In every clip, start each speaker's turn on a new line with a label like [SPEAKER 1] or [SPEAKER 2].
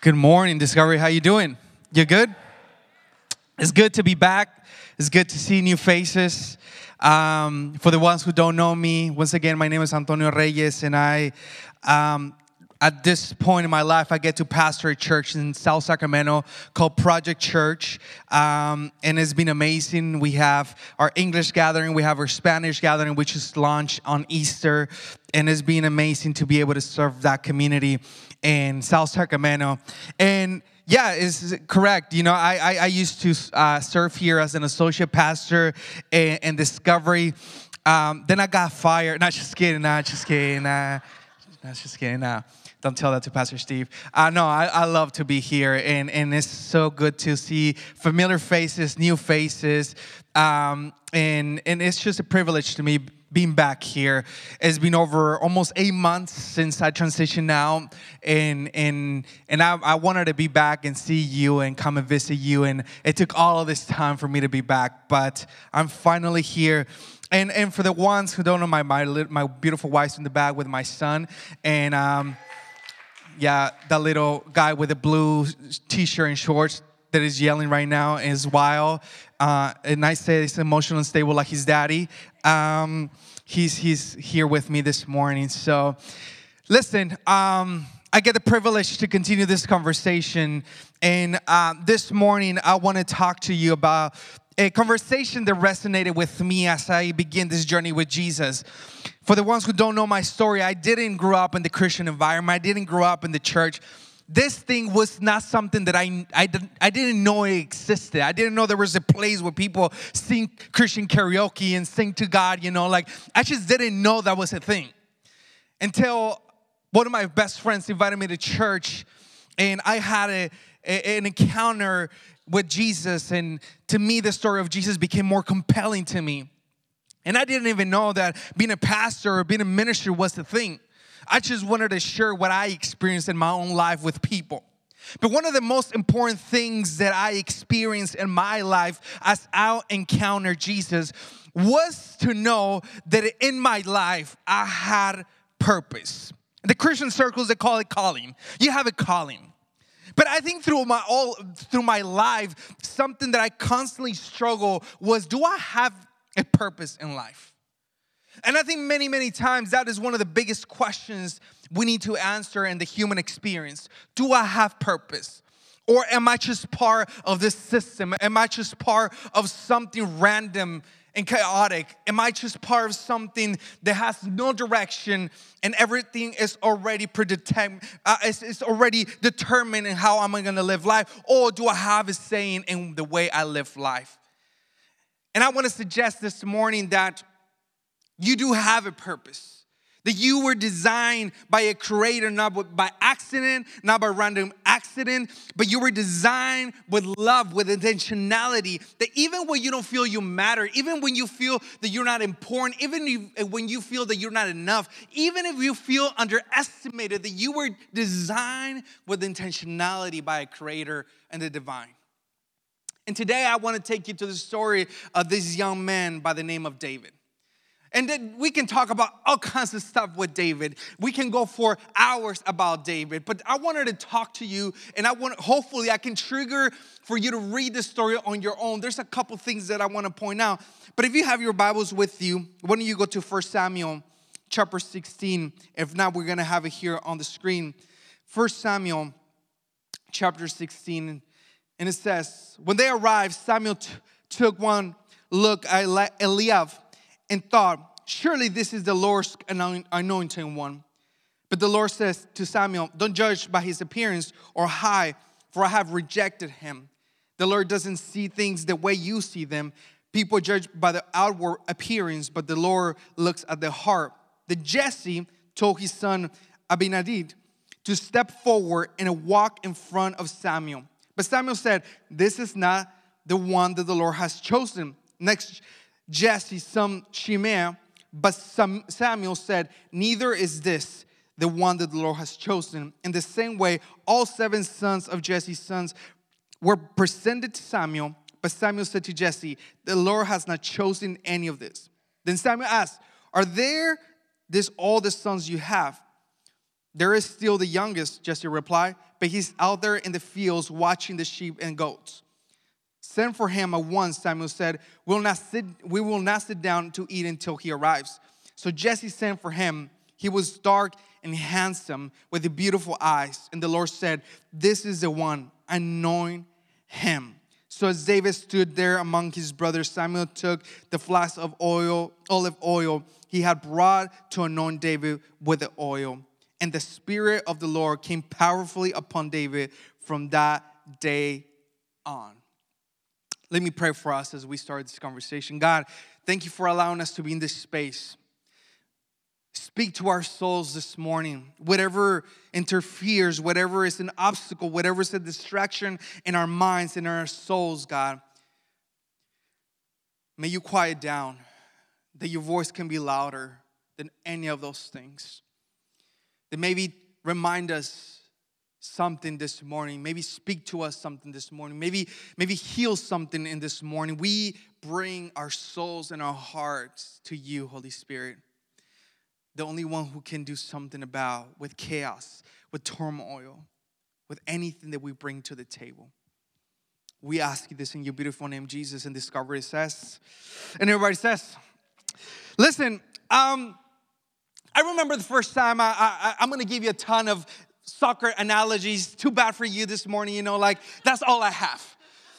[SPEAKER 1] Good morning, Discovery. How you doing? You good? It's good to be back. It's good to see new faces. For the ones who don't know me, once again, my name is Antonio Reyes, and at this point in my life, I get to pastor a church in South Sacramento called Project Church, and it's been amazing. We have our English gathering, we have our Spanish gathering, which is launched on Easter, and it's been amazing to be able to serve that community in South Sacramento. And yeah, it's correct. You know, I used to serve here as an associate pastor in Discovery. Then I got fired. Not just kidding. Don't tell that to Pastor Steve. No, I love to be here, and it's so good to see familiar faces, new faces, and it's just a privilege to me being back here. It's been over almost 8 months since I transitioned now, and I wanted to be back and see you and come and visit you, and it took all of this time for me to be back, but I'm finally here. And for the ones who don't know, my beautiful wife's in the back with my son, and yeah, that little guy with the blue t-shirt and shorts that is yelling right now is wild. And I say he's emotional and stable like his daddy. He's here with me this morning. So, listen, I get the privilege to continue this conversation. And this morning, I want to talk to you about a conversation that resonated with me as I begin this journey with Jesus. For the ones who don't know my story, I didn't grow up in the Christian environment. I didn't grow up in the church. This thing was not something that I didn't know it existed. I didn't know there was a place where people sing Christian karaoke and sing to God, you know. Like, I just didn't know that was a thing. Until one of my best friends invited me to church, and I had an encounter with Jesus, and to me, the story of Jesus became more compelling to me. And I didn't even know that being a pastor or being a minister was the thing. I just wanted to share what I experienced in my own life with people. But one of the most important things that I experienced in my life as I encountered Jesus was to know that in my life, I had purpose. In the Christian circles, they call it calling. You have a calling. But I think through my life, something that I constantly struggle was, do I have a purpose in life? And I think many, many times that is one of the biggest questions we need to answer in the human experience. Do I have purpose? Or am I just part of this system? Am I just part of something random and chaotic? Am I just part of something that has no direction and everything is already predetermined? It's already determined in how am I going to live life? Or do I have a saying in the way I live life? And I want to suggest this morning that you do have a purpose. That you were designed by a creator, not by accident, not by random accident, but you were designed with love, with intentionality. That even when you don't feel you matter, even when you feel that you're not important, even when you feel that you're not enough, even if you feel underestimated, that you were designed with intentionality by a creator and the divine. And today I want to take you to the story of this young man by the name of David. And then we can talk about all kinds of stuff with David. We can go for hours about David. But I wanted to talk to you, and hopefully I can trigger for you to read the story on your own. There's a couple things that I want to point out. But if you have your Bibles with you, why don't you go to 1 Samuel chapter 16. If not, we're going to have it here on the screen. 1 Samuel chapter 16. And it says, when they arrived, Samuel took one look at Eliab and thought, surely this is the Lord's anointed one. But the Lord says to Samuel, don't judge by his appearance or height, for I have rejected him. The Lord doesn't see things the way you see them. People judge by the outward appearance, but the Lord looks at the heart. Then Jesse told his son Abinadab to step forward and walk in front of Samuel. But Samuel said, this is not the one that the Lord has chosen. Next, Jesse's son Shimei, but Samuel said, neither is this the one that the Lord has chosen. In the same way, all 7 sons of Jesse's sons were presented to Samuel, but Samuel said to Jesse, the Lord has not chosen any of this. Then Samuel asked, are there all the sons you have? There is still the youngest, Jesse replied, but he's out there in the fields watching the sheep and goats. Send for him at once, Samuel said. We will not sit down to eat until he arrives. So Jesse sent for him. He was dark and handsome with beautiful eyes. And the Lord said, this is the one, anoint him. So as David stood there among his brothers, Samuel took the flask of olive oil he had brought to anoint David with the oil. And the Spirit of the Lord came powerfully upon David from that day on. Let me pray for us as we start this conversation. God, thank you for allowing us to be in this space. Speak to our souls this morning. Whatever interferes, whatever is an obstacle, whatever is a distraction in our minds and in our souls, God, may you quiet down, that your voice can be louder than any of those things. That maybe remind us something this morning. Maybe speak to us something this morning. Maybe heal something in this morning. We bring our souls and our hearts to you, Holy Spirit. The only one who can do something about with chaos, with turmoil, with anything that we bring to the table. We ask you this in your beautiful name, Jesus, and discover it says. And everybody says, listen, I remember the first time, I'm going to give you a ton of soccer analogies. Too bad for you this morning, that's all I have.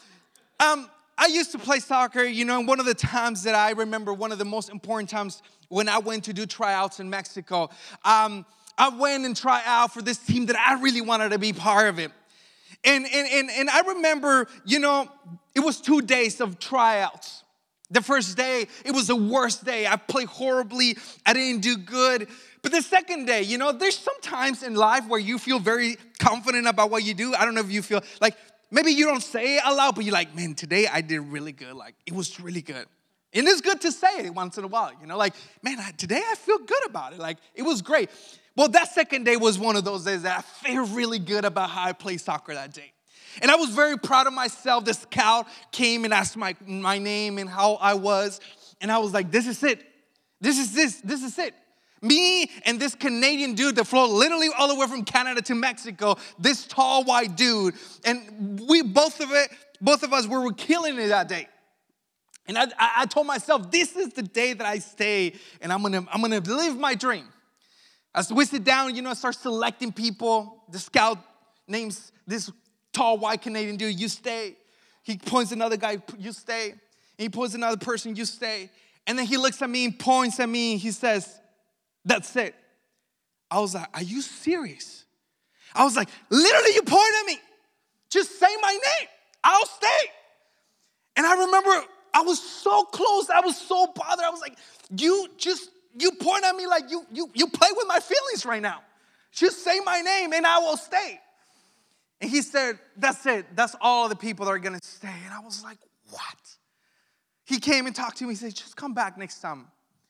[SPEAKER 1] I used to play soccer, and one of the times that I remember, one of the most important times when I went to do tryouts in Mexico, I went and tried out for this team that I really wanted to be part of it. And I remember, it was 2 days of tryouts. The first day, it was the worst day. I played horribly. I didn't do good. But the second day, there's some times in life where you feel very confident about what you do. I don't know if you feel like, maybe you don't say it aloud, but you're like, man, today I did really good. It was really good. And it's good to say it once in a while, man, today I feel good about it. It was great. Well, that second day was one of those days that I feel really good about how I played soccer that day. And I was very proud of myself. The scout came and asked my name and how I was. And I was like, this is it. This is it. Me and this Canadian dude that flew literally all the way from Canada to Mexico, this tall, white dude. And we, both of us, we were killing it that day. And I told myself, this is the day that I stay and I'm gonna live my dream. As we sit down, I start selecting people. The scout names this tall, white Canadian dude, you stay. He points another guy, you stay. And he points another person, you stay. And then he looks at me and points at me and he says, that's it. I was like, are you serious? I was like, literally you point at me. Just say my name. I'll stay. And I remember I was so close. I was so bothered. I was like, you point at me like you play with my feelings right now. Just say my name and I will stay. And he said, that's it. That's all the people that are going to stay. And I was like, what? He came and talked to me. He said, just come back next time.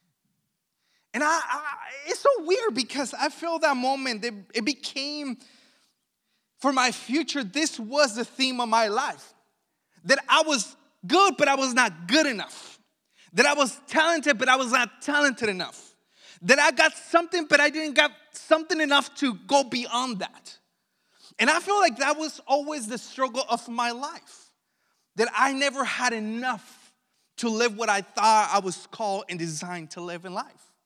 [SPEAKER 1] And it's so weird because I feel that moment, that it became, for my future, this was the theme of my life. That I was good, but I was not good enough. That I was talented, but I was not talented enough. That I got something, but I didn't got something enough to go beyond that. And I feel like that was always the struggle of my life. That I never had enough to live what I thought I was called and designed to live in life.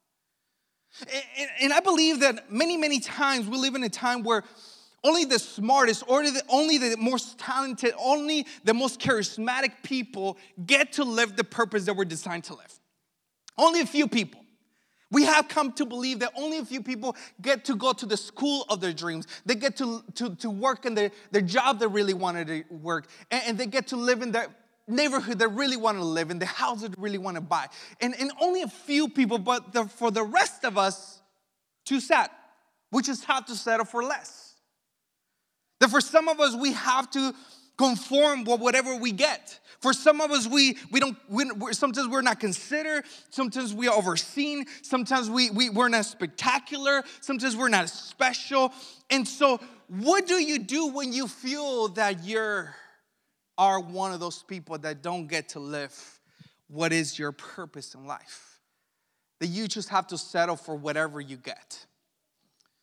[SPEAKER 1] And I believe that many, many times we live in a time where only the smartest, or only the most talented, only the most charismatic people get to live the purpose that we're designed to live. Only a few people. We have come to believe that only a few people get to go to the school of their dreams. They get to work in their job they really wanted to work. And they get to live in their neighborhood they really want to live in, the house they really want to buy. And only a few people, but for the rest of us, too sad. We just have to settle for less. That for some of us, we have to conform with whatever we get. For some of us, sometimes we're not considered. Sometimes we are overseen. Sometimes we're not spectacular. Sometimes we're not special. And so what do you do when you feel that you are one of those people that don't get to live what is your purpose in life? That you just have to settle for whatever you get.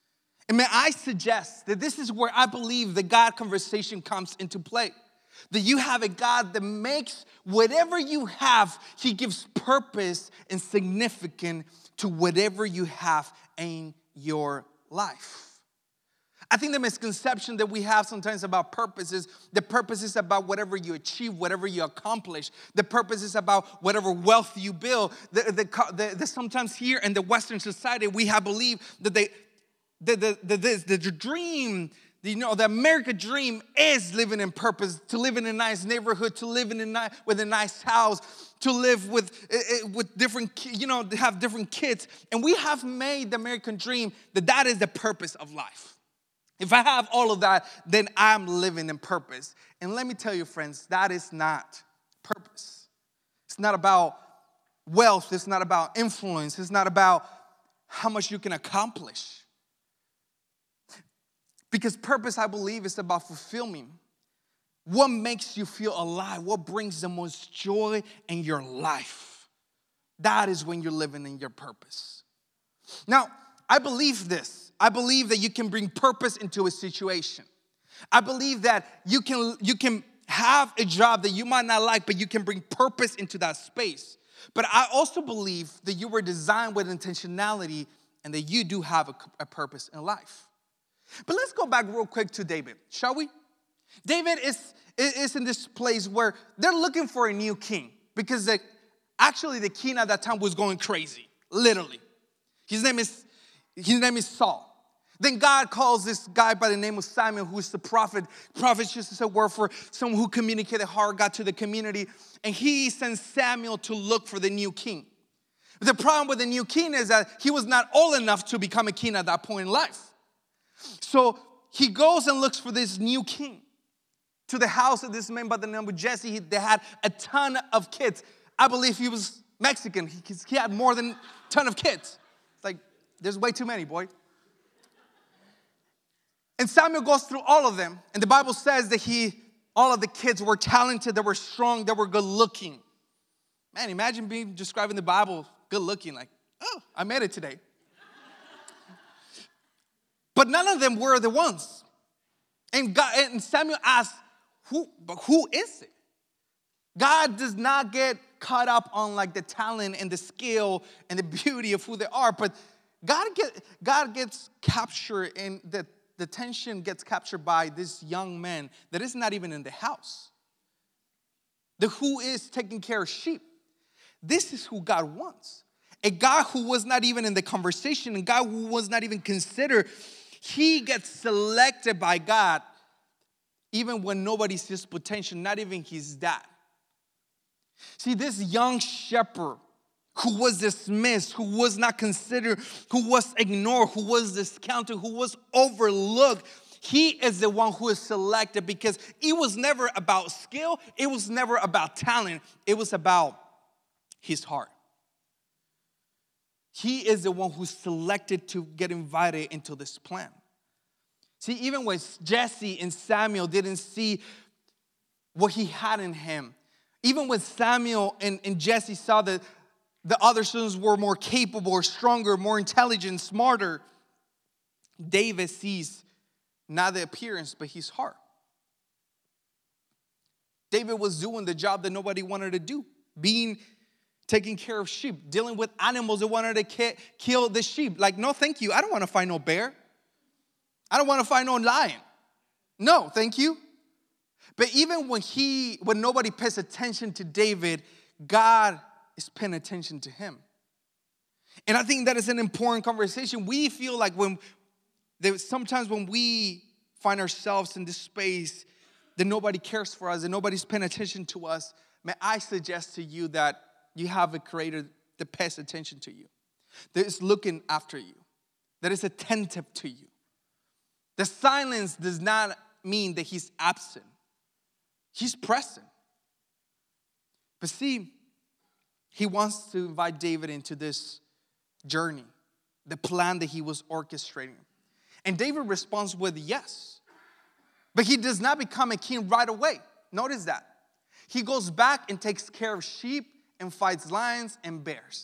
[SPEAKER 1] And may I suggest that this is where I believe the God conversation comes into play. That you have a God that makes whatever you have, He gives purpose and significance to whatever you have in your life. I think the misconception that we have sometimes about purpose is the purpose is about whatever you achieve, whatever you accomplish. The purpose is about whatever wealth you build. Sometimes here in the Western society, we have believed that the dream, the American dream is living in purpose, to live in a nice neighborhood, to live with a nice house, to live with different, have different kids. And we have made the American dream that is the purpose of life. If I have all of that, then I'm living in purpose. And let me tell you, friends, that is not purpose. It's not about wealth. It's not about influence. It's not about how much you can accomplish. Because purpose, I believe, is about fulfilling. What makes you feel alive? What brings the most joy in your life? That is when you're living in your purpose. Now, I believe this. I believe that you can bring purpose into a situation. I believe that you can have a job that you might not like, but you can bring purpose into that space. But I also believe that you were designed with intentionality and that you do have a purpose in life. But let's go back real quick to David, shall we? David is in this place where they're looking for a new king because actually the king at that time was going crazy, literally. His name is Saul. Then God calls this guy by the name of Samuel, who is the prophet. Prophet just a word for someone who communicated the heart of God to the community. And he sends Samuel to look for the new king. The problem with the new king is that he was not old enough to become a king at that point in life. So he goes and looks for this new king. To the house of this man by the name of Jesse, they had a ton of kids. I believe he was Mexican. He had more than a ton of kids. It's like, there's way too many, boy. And Samuel goes through all of them. And the Bible says that all of the kids were talented, they were strong, they were good looking. Man, imagine being describing the Bible good looking, like, oh, I made it today. But none of them were the ones. And Samuel asked, who is it? God does not get caught up on like the talent and the skill and the beauty of who they are, but God gets captured, and the attention gets captured by this young man that is not even in the house. Who is taking care of sheep. This is who God wants. A God who was not even in the conversation, a God who was not even considered. He gets selected by God even when nobody sees potential, not even his dad. See, this young shepherd who was dismissed, who was not considered, who was ignored, who was discounted, who was overlooked, he is the one who is selected because it was never about skill. It was never about talent. It was about his heart. He is the one who's selected to get invited into this plan. See, even when Jesse and Samuel didn't see what he had in him, even when Samuel and Jesse saw that the other sons were more capable or stronger, more intelligent, smarter, David sees not the appearance, but his heart. David was doing the job that nobody wanted to do, taking care of sheep, dealing with animals that wanted to kill the sheep. Like, no, thank you. I don't want to find no bear. I don't want to find no lion. No, thank you. But even when nobody pays attention to David, God is paying attention to him. And I think that is an important conversation. We feel like sometimes when we find ourselves in this space that nobody cares for us, that nobody's paying attention to us, may I suggest to you that you have a creator that pays attention to you, that is looking after you, that is attentive to you. The silence does not mean that he's absent. He's present. But see, he wants to invite David into this journey, the plan that he was orchestrating. And David responds with yes. But he does not become a king right away. Notice that. He goes back and takes care of sheep and fights lions and bears.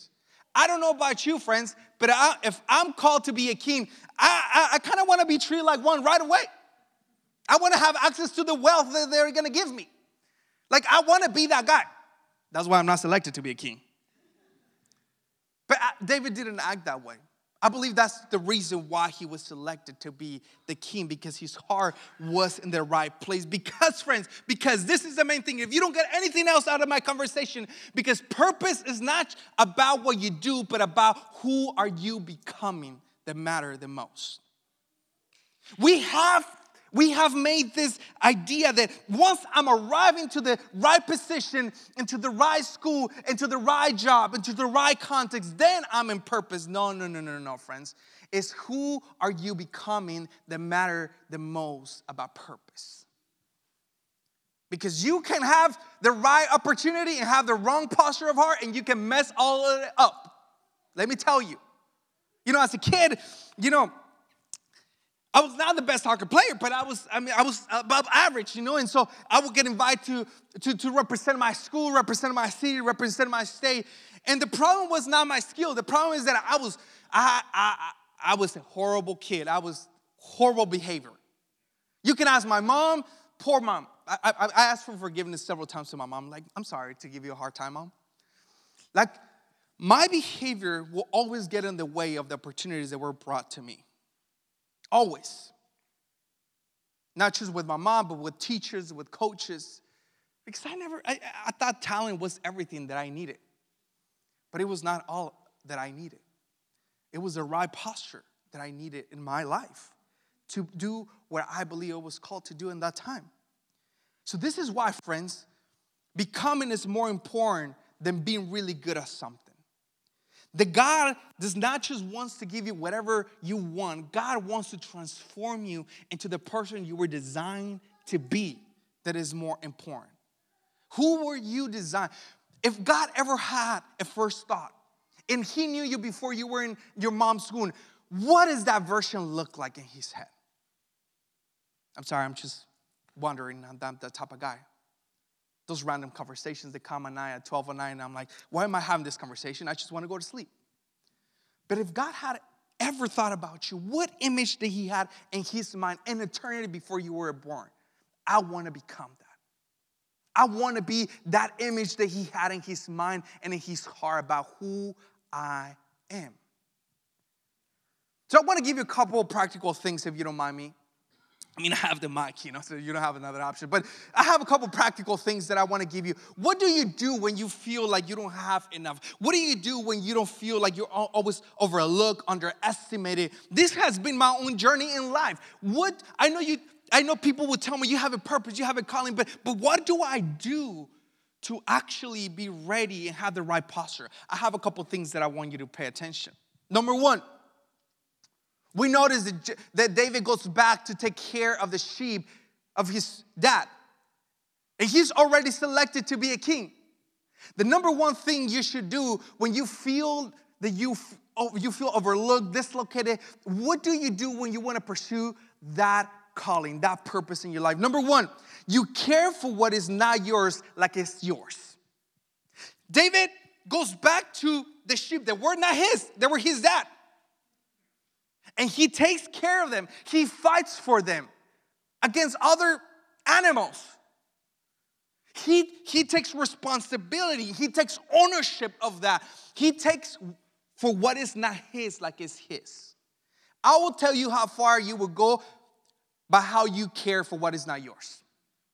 [SPEAKER 1] I don't know about you, friends, but if I'm called to be a king, I kind of want to be treated like one right away. I want to have access to the wealth that they're going to give me. Like, I want to be that guy. That's why I'm not selected to be a king. But David didn't act that way. I believe that's the reason why he was selected to be the king, because his heart was in the right place. Because, friends, because this is the main thing. If you don't get anything else out of my conversation, because purpose is not about what you do, but about who are you becoming that matter the most. We have made this idea that once I'm arriving to the right position, into the right school, into the right job, into the right context, then I'm in purpose. No, friends. It's who are you becoming that matter the most about purpose. Because you can have the right opportunity and have the wrong posture of heart, and you can mess all of it up. Let me tell you. As a kid, I was not the best soccer player, but I was above average, and so I would get invited to represent my school, represent my city, represent my state. And the problem was not my skill. The problem is that I was a horrible kid. I was horrible behavior. You can ask my mom, poor mom. I asked for forgiveness several times to my mom. Like, I'm sorry to give you a hard time, Mom. Like, my behavior will always get in the way of the opportunities that were brought to me. Always. Not just with my mom, but with teachers, with coaches. Because I thought talent was everything that I needed. But it was not all that I needed. It was the right posture that I needed in my life to do what I believe I was called to do in that time. So this is why, friends, becoming is more important than being really good at something. That God does not just want to give you whatever you want. God wants to transform you into the person you were designed to be. That is more important. Who were you designed? If God ever had a first thought, and he knew you before you were in your mom's womb, what does that version look like in his head? I'm sorry, I'm just wondering. I'm that type of guy. Those random conversations that come at night at 12:09, and I'm like, why am I having this conversation? I just want to go to sleep. But if God had ever thought about you, what image did he have in his mind in eternity before you were born? I want to become that. I want to be that image that he had in his mind and in his heart about who I am. So I want to give you a couple of practical things, if you don't mind me. I have the mic, so you don't have another option. But I have a couple practical things that I want to give you. What do you do when you feel like you don't have enough? What do you do when you don't feel like you're always overlooked, underestimated? This has been my own journey in life. I know people will tell me you have a purpose, you have a calling, but what do I do to actually be ready and have the right posture? I have a couple things that I want you to pay attention. Number one, we notice that David goes back to take care of the sheep of his dad. And he's already selected to be a king. The number one thing you should do when you feel that you feel overlooked, dislocated, what do you do when you want to pursue that calling, that purpose in your life? Number one, you care for what is not yours like it's yours. David goes back to the sheep that were not his, they were his dad. And he takes care of them. He fights for them against other animals. He takes responsibility. He takes ownership of that. He takes for what is not his like it's his. I will tell you how far you will go by how you care for what is not yours.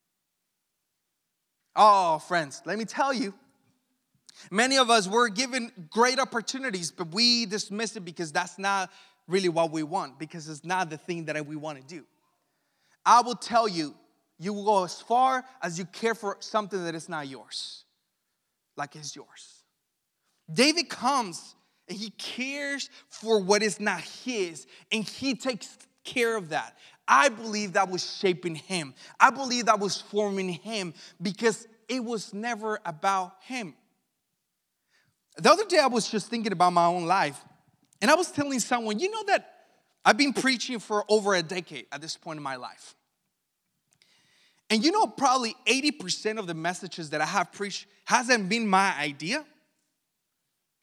[SPEAKER 1] Oh, friends, let me tell you. Many of us were given great opportunities, but we dismiss it because that's not really what we want, because it's not the thing that we want to do. I will tell you, you will go as far as you care for something that is not yours, like it's yours. David comes and he cares for what is not his, and he takes care of that. I believe that was shaping him. I believe that was forming him because it was never about him. The other day I was just thinking about my own life. And I was telling someone, that I've been preaching for over a decade at this point in my life. And probably 80% of the messages that I have preached hasn't been my idea.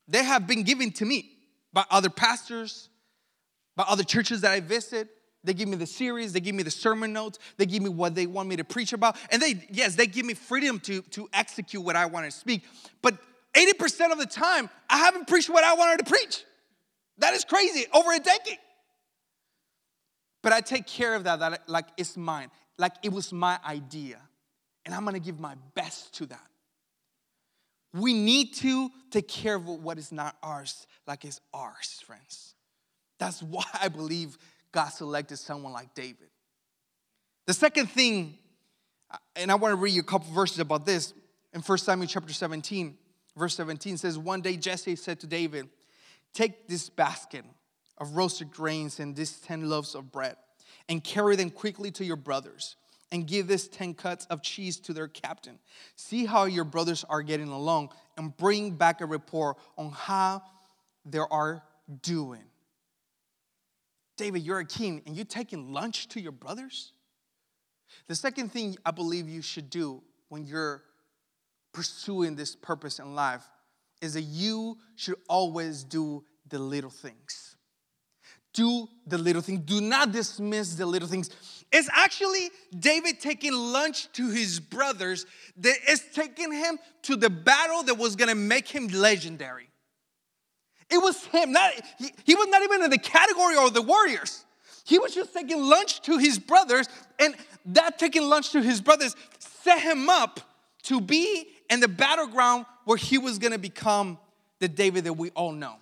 [SPEAKER 1] They have been given to me by other pastors, by other churches that I visit. They give me the series, they give me the sermon notes, they give me what they want me to preach about. And they give me freedom to execute what I want to speak. But 80% of the time, I haven't preached what I wanted to preach. That is crazy, over a decade. But I take care of that like it's mine, like it was my idea. And I'm going to give my best to that. We need to take care of what is not ours like it's ours, friends. That's why I believe God selected someone like David. The second thing, and I want to read you a couple verses about this. In 1 Samuel chapter 17, verse 17 says, one day Jesse said to David, take this basket of roasted grains and these 10 loaves of bread and carry them quickly to your brothers and give this 10 cuts of cheese to their captain. See how your brothers are getting along and bring back a report on how they are doing. David, you're a king and you're taking lunch to your brothers? The second thing I believe you should do when you're pursuing this purpose in life is that you should always do the little things. Do the little things. Do not dismiss the little things. It's actually David taking lunch to his brothers that is taking him to the battle that was going to make him legendary. It was him. He was not even in the category of the warriors. He was just taking lunch to his brothers, and that taking lunch to his brothers set him up to be in the battleground where he was going to become the David that we all know.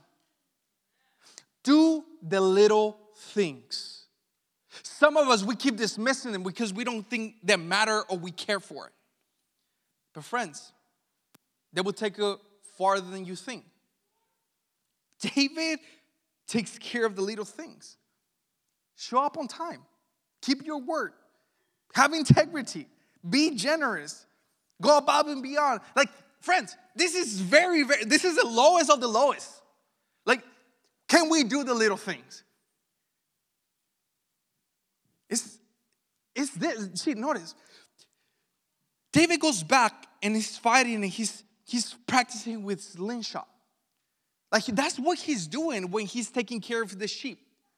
[SPEAKER 1] Do the little things. Some of us, we keep dismissing them because we don't think they matter or we care for it. But friends, they will take you farther than you think. David takes care of the little things. Show up on time. Keep your word. Have integrity. Be generous. Go above and beyond. Like, friends, this is this is the lowest of the lowest. Like, can we do the little things? It's this. See, notice. David goes back and he's fighting and he's practicing with slingshot. Like, that's what he's doing when he's taking care of the sheep.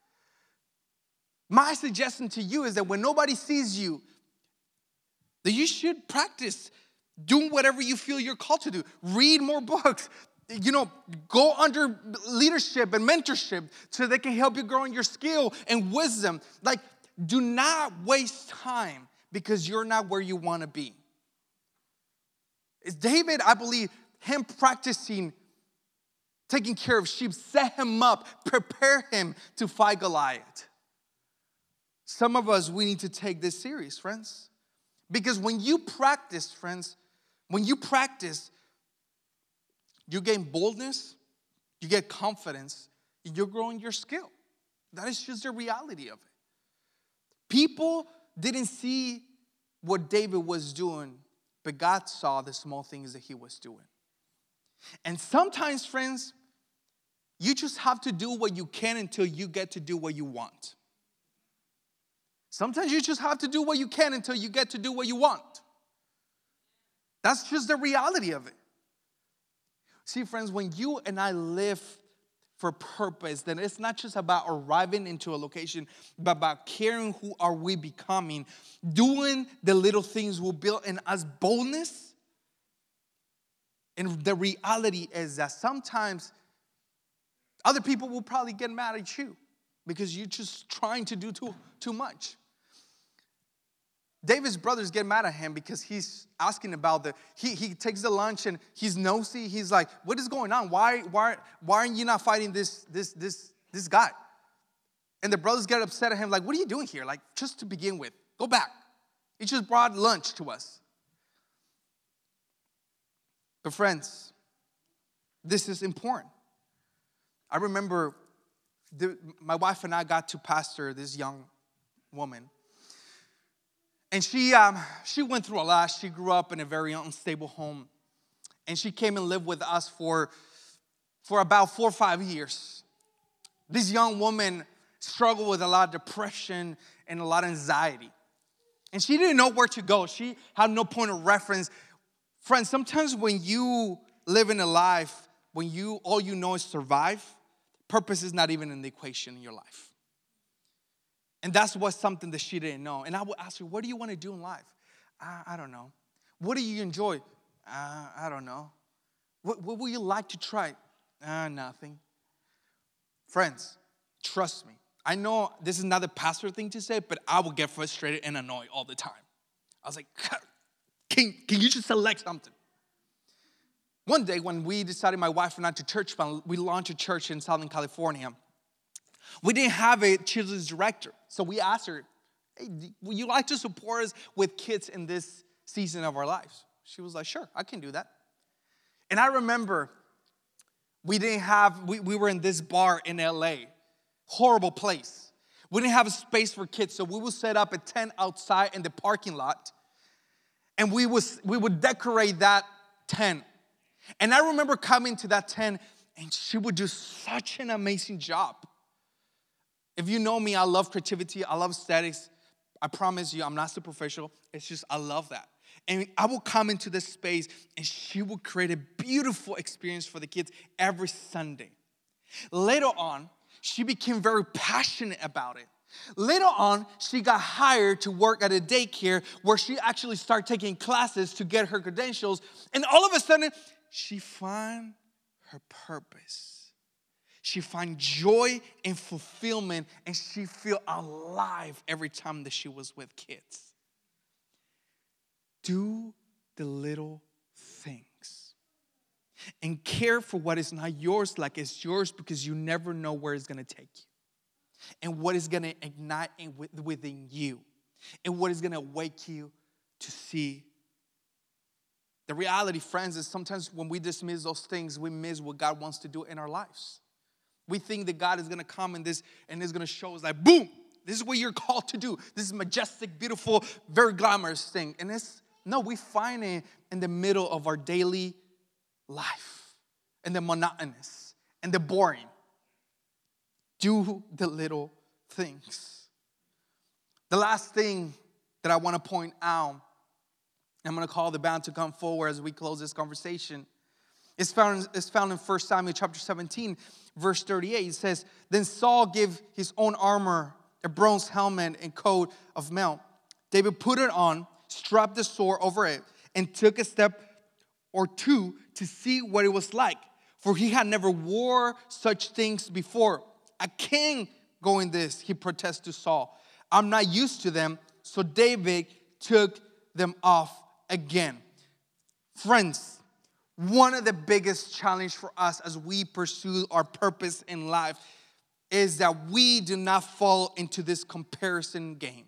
[SPEAKER 1] My suggestion to you is that when nobody sees you, that you should practice doing whatever you feel you're called to do. Read more books. Go under leadership and mentorship so they can help you grow in your skill and wisdom. Like, do not waste time because you're not where you want to be. It's David, I believe, him practicing taking care of sheep, set him up, prepare him to fight Goliath. Some of us, we need to take this serious, friends. Because when you practice, friends, you gain boldness, you get confidence, and you're growing your skill. That is just the reality of it. People didn't see what David was doing, but God saw the small things that he was doing. And sometimes, friends, you just have to do what you can until you get to do what you want. Sometimes you just have to do what you can until you get to do what you want. That's just the reality of it. See, friends, when you and I live for purpose, then it's not just about arriving into a location, but about caring who are we becoming. Doing the little things will build in us boldness. And the reality is that sometimes other people will probably get mad at you because you're just trying to do too much. David's brothers get mad at him because he's asking about he takes the lunch and he's nosy. He's like, what is going on? Why aren't you not fighting this guy? And the brothers get upset at him like, what are you doing here? Like, just to begin with, go back. He just brought lunch to us. But friends, this is important. I remember my wife and I got to pastor this young woman. And she went through a lot. She grew up in a very unstable home. And she came and lived with us for about 4 or 5 years. This young woman struggled with a lot of depression and a lot of anxiety. And she didn't know where to go. She had no point of reference. Friends, sometimes when you live in a life when all you know is survive, purpose is not even in the equation in your life. And that's what something that she didn't know. And I would ask her, what do you want to do in life? I don't know. What do you enjoy? I don't know. What would you like to try? Nothing. Friends, trust me. I know this is not a pastor thing to say, but I would get frustrated and annoyed all the time. I was like, can you just select something? One day when we decided, my wife and I, to church fund, we launched a church in Southern California. We didn't have a children's director. So we asked her, hey, would you like to support us with kids in this season of our lives? She was like, sure, I can do that. And I remember we were in this bar in LA, horrible place. We didn't have a space for kids, so we would set up a tent outside in the parking lot, and we would decorate that tent. And I remember coming to that tent, and she would do such an amazing job. If you know me, I love creativity, I love aesthetics. I promise you, I'm not superficial. It's just, I love that. And I will come into this space, and she will create a beautiful experience for the kids every Sunday. Later on, she became very passionate about it. Later on, she got hired to work at a daycare where she actually started taking classes to get her credentials. And all of a sudden, she found her purpose. She find joy and fulfillment, and she feel alive every time that she was with kids. Do the little things and care for what is not yours like it's yours, because you never know where it's going to take you and what is going to ignite within you and what is going to wake you to see. The reality, friends, is sometimes when we dismiss those things, we miss what God wants to do in our lives. We think that God is going to come and is going to show us like, boom, this is what you're called to do. This is majestic, beautiful, very glamorous thing. And we find it in the middle of our daily life, and the monotonous and the boring. Do the little things. The last thing that I want to point out, I'm going to call the band to come forward as we close this conversation. It's found in 1 Samuel chapter 17, verse 38. It says, then Saul gave his own armor, a bronze helmet and coat of mail. David put it on, strapped the sword over it, and took a step or two to see what it was like, for he had never wore such things before. I can't go in this, he protests to Saul. I'm not used to them. So David took them off again. Friends, one of the biggest challenges for us as we pursue our purpose in life is that we do not fall into this comparison game.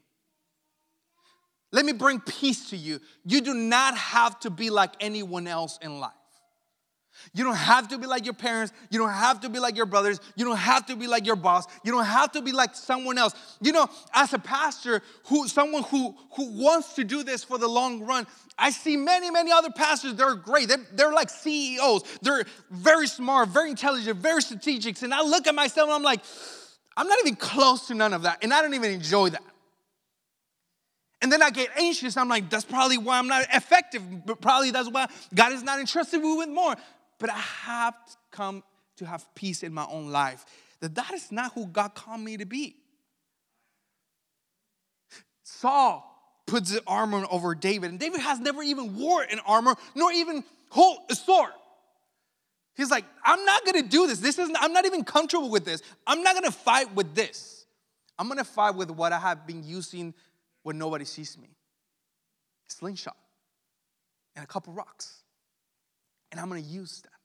[SPEAKER 1] Let me bring peace to you. You do not have to be like anyone else in life. You don't have to be like your parents. You don't have to be like your brothers. You don't have to be like your boss. You don't have to be like someone else. You know, as a pastor, someone who wants to do this for the long run, I see many, many other pastors. They're great. They're like CEOs. They're very smart, very intelligent, very strategic. And I look at myself and I'm like, I'm not even close to none of that. And I don't even enjoy that. And then I get anxious. I'm like, that's probably why I'm not effective. But probably that's why God is not entrusted me with more. But I have come to have peace in my own life. That is not who God called me to be. Saul puts the armor over David. And David has never even worn an armor, nor even hold a sword. He's like, I'm not going to do this. I'm not even comfortable with this. I'm not going to fight with this. I'm going to fight with what I have been using when nobody sees me. A slingshot and a couple rocks. And I'm going to use that.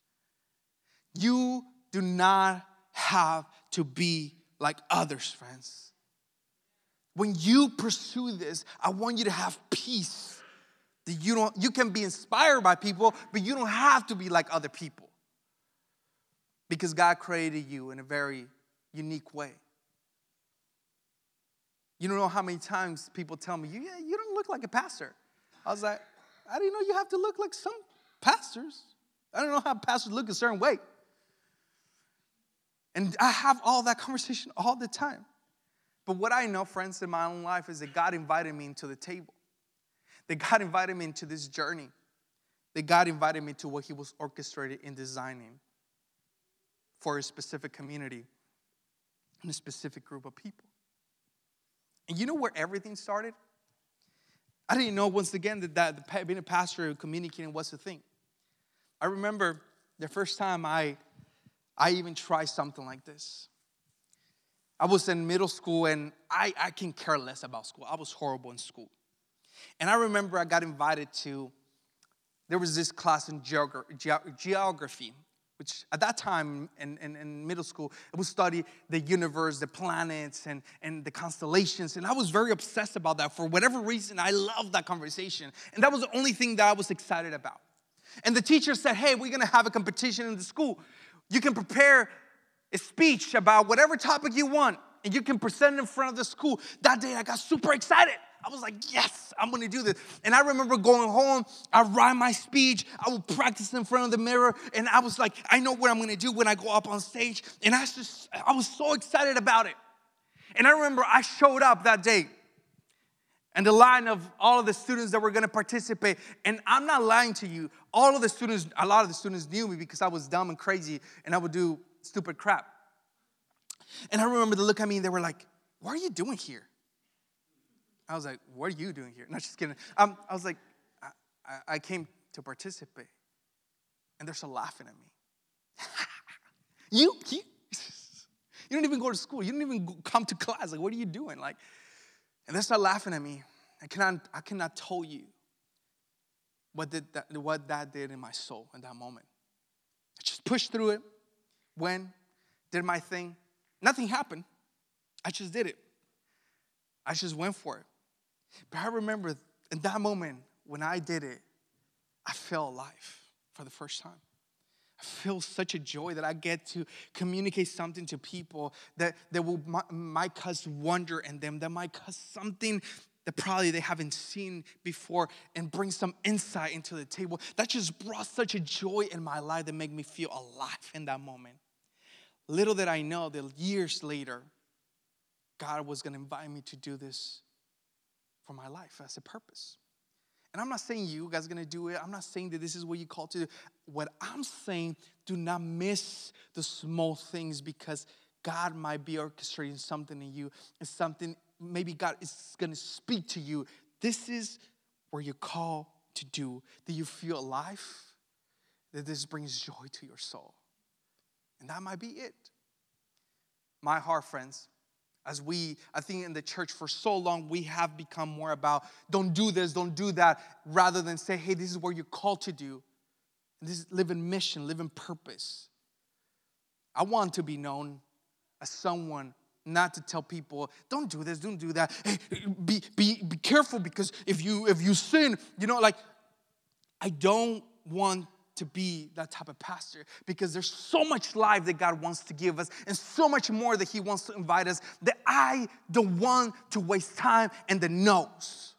[SPEAKER 1] You do not have to be like others, friends. When you pursue this, I want you to have peace. That you can be inspired by people, but you don't have to be like other people. Because God created you in a very unique way. You don't know how many times people tell me, you don't look like a pastor. I was like, I didn't know you have to look like some pastors. I don't know how pastors look a certain way. And I have all that conversation all the time. But what I know, friends, in my own life is that God invited me into the table. That God invited me into this journey. that God invited me to what he was orchestrated in designing for a specific community and a specific group of people. And you know where everything started? I didn't know, once again, that being a pastor and communicating was the thing. I remember the first time I even tried something like this. I was in middle school, and I can care less about school. I was horrible in school. And I remember I got invited to, there was this class in geography, which at that time in middle school, it would study the universe, the planets, and the constellations. And I was very obsessed about that. For whatever reason, I loved that conversation. And that was the only thing that I was excited about. And the teacher said, hey, we're going to have a competition in the school. You can prepare a speech about whatever topic you want, and you can present it in front of the school. That day, I got super excited. I was like, yes, I'm going to do this. And I remember going home, I write my speech, I would practice in front of the mirror, and I was like, I know what I'm going to do when I go up on stage. And I was so excited about it. And I remember I showed up that day, and the line of all of the students that were going to participate, and I'm not lying to you, a lot of the students knew me because I was dumb and crazy, and I would do stupid crap. And I remember they looked at me and they were like, what are you doing here? I was like, what are you doing here? No, just kidding. I was like, I came to participate. And they're still laughing at me. You don't even go to school. You don't even come to class. Like, what are you doing? Like, and they start laughing at me. I cannot tell you what that did in my soul in that moment. I just pushed through it, went, did my thing. Nothing happened. I just did it. I just went for it. But I remember in that moment when I did it, I felt alive for the first time. I feel such a joy that I get to communicate something to people that might cause wonder in them, that might cause something that probably they haven't seen before, and bring some insight into the table. That just brought such a joy in my life that made me feel alive in that moment. Little did I know that years later, God was going to invite me to do this for my life as a purpose. And I'm not saying you guys are going to do it. I'm not saying that this is what you call to do. What I'm saying, do not miss the small things, because God might be orchestrating something in you. It's something, maybe God is going to speak to you. This is where you're called to do. That you feel alive. That this brings joy to your soul. And that might be it. My heart, friends, I think in the church for so long, we have become more about don't do this, don't do that, rather than say, hey, this is where you're called to do. This is live in mission, live in purpose. I want to be known as someone, not to tell people, don't do this, don't do that. Hey, be careful, because if you sin, I don't want to be that type of pastor, because there's so much life that God wants to give us, and so much more that he wants to invite us, that I don't want to waste time in the no's,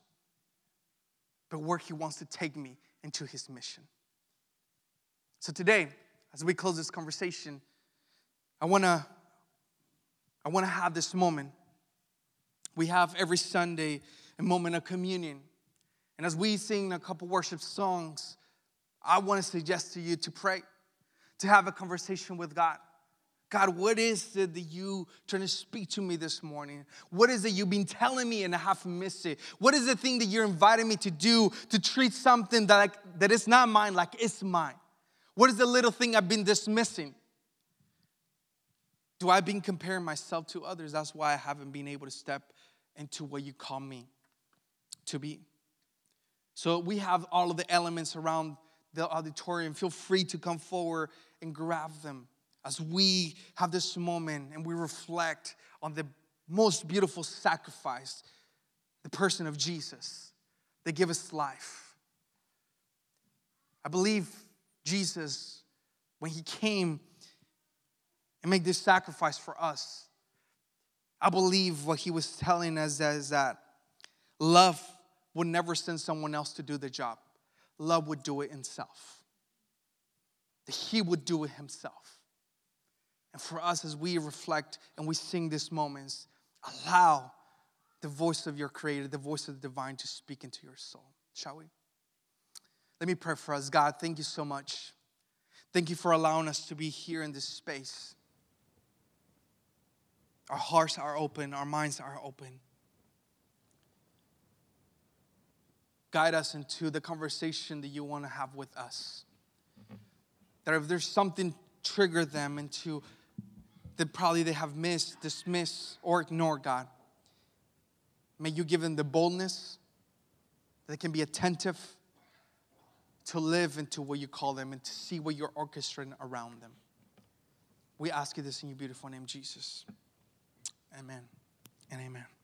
[SPEAKER 1] but where he wants to take me into his mission. So today, as we close this conversation, I want to have this moment. We have every Sunday a moment of communion. And as we sing a couple worship songs, I want to suggest to you to pray, to have a conversation with God. God, what is it that you trying to speak to me this morning? What is it you've been telling me and I have missed it? What is the thing that you're inviting me to do to treat something that is not mine like it's mine? What is the little thing I've been dismissing? Do I been comparing myself to others? That's why I haven't been able to step into what you call me to be. So we have all of the elements around the auditorium. Feel free to come forward and grab them as we have this moment and we reflect on the most beautiful sacrifice, the person of Jesus, that gave us life. I believe Jesus, when he came and made this sacrifice for us, I believe what he was telling us is that love would never send someone else to do the job. Love would do it himself. That he would do it himself. And for us, as we reflect and we sing these moments, allow the voice of your Creator, the voice of the divine to speak into your soul. Shall we? Let me pray for us. God, thank you so much. Thank you for allowing us to be here in this space. Our hearts are open. Our minds are open. Guide us into the conversation that you want to have with us. That if there's something trigger them into that probably they have missed, dismissed, or ignored, God, may you give them the boldness that they can be attentive to live into what you call them and to see what you're orchestrating around them. We ask you this in your beautiful name, Jesus. Amen and amen.